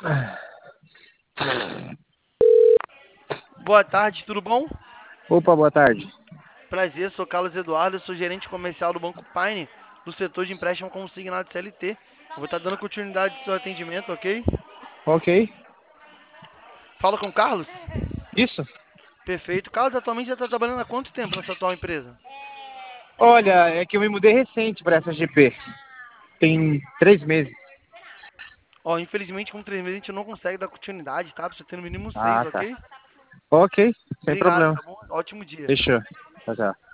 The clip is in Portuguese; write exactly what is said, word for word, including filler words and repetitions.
Boa tarde, tudo bom? Opa, boa tarde. Prazer, sou Carlos Eduardo, eu sou gerente comercial do Banco Pine, do setor de empréstimo consignado C L T. Eu vou estar dando continuidade ao seu atendimento, ok? Ok. Fala com o Carlos? Isso? Perfeito. Carlos, atualmente já está trabalhando há quanto tempo na sua atual empresa? Olha, é que eu me mudei recente para essa G P. Tem três meses. Ó, infelizmente com três meses a gente não consegue dar continuidade, tá? Precisa ter no mínimo seis, Ah, tá. ok? Ok, sem Obrigado, problema. tá bom? Ótimo dia. Fechou. Tchau, tchau.